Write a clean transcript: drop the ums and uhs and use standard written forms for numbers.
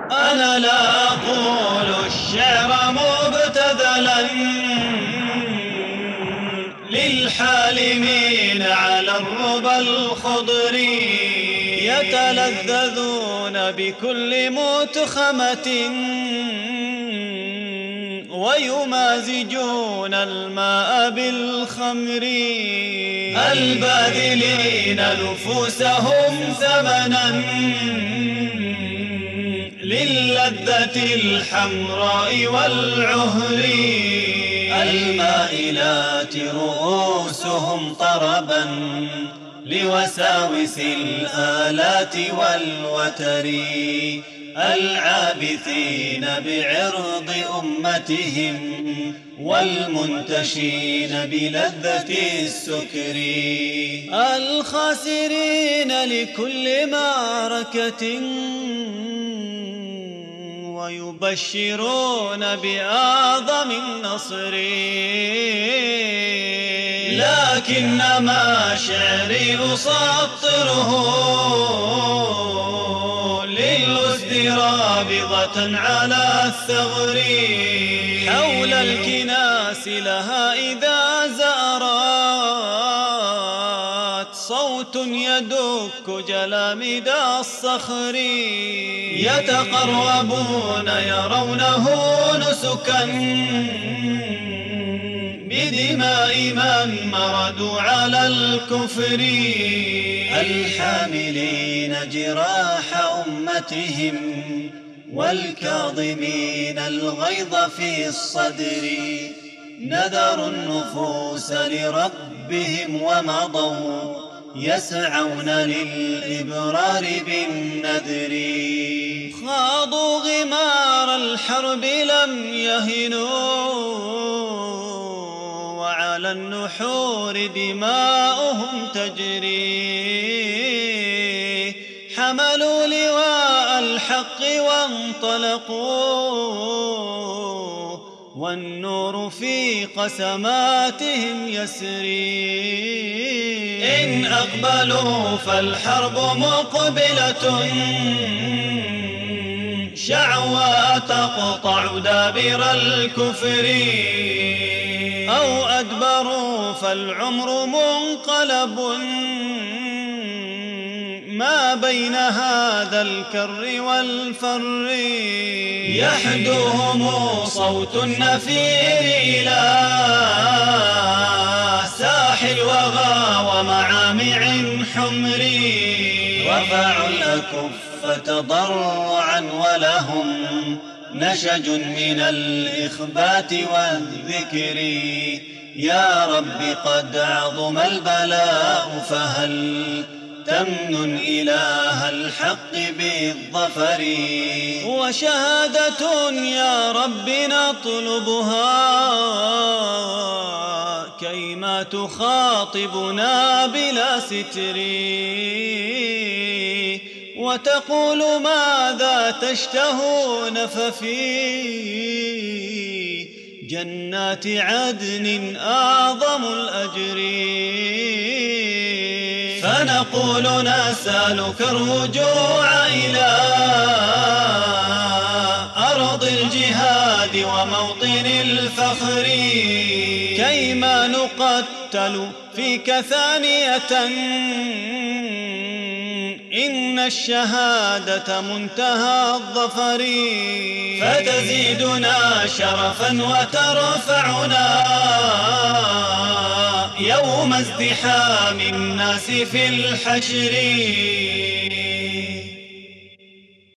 أنا لا أقول الشعر مبتذلا للحالمين على الربى الخضر، يتلذذون بكل متخمة ويمازجون الماء بالخمر، الباذلين نفوسهم ثمنا للذة الحمراء والعهر، المائلات رؤوسهم طربا لوساوس الآلات والوتر، العابثين بعرض أمتهم والمنتشين بلذة السكر، الخاسرين لكل معركة ويبشرون بأعظم النصر، لكنما شعري أسطره للأسد رابضة على الثغر، حول الكناس لها إذا زارت صوت يدك جلامد الصخر، يتقربون يرونه نسكا بدماء من مردوا على الكفر، الحاملين جراح أمتهم والكاظمين الغيظ في الصدر، نذروا النفوس لربهم ومضوا يسعون للإبرار بالنذر، خاضوا غمار الحرب لم يهنوا وعلى النحور دماؤهم تجري، حملوا لواء الحق وانطلقوا والنور في قسماتهم يسري، إن أقبلوا فالحرب مقبلة شعوى تقطع دابر الكفر، أو أدبروا فالعمر منقلب ما بين هذا الكر والفر، يحدوهم صوت النفير إلى ساحل الوغى ومعامع حمر، رفعوا الأكف تضرعا ولهم نشج من الإخبات والذكر، يا رب قد عظم البلاء فهل تمن إله الحق بالظفر، وشهادة يا رب نطلبها كيما تخاطبنا بلا ستر، وتقول ماذا تشتهون ففي جنات عدن أعظم الأجر، فنقول نسألك الرجوع إلى أرض الجهاد وموطن الفخر، كيما نقتل فيك ثانية إن الشهادة منتهى الظفر، فتزيدنا شرفا وترفعنا يوم ازدحام الناس في الحشر.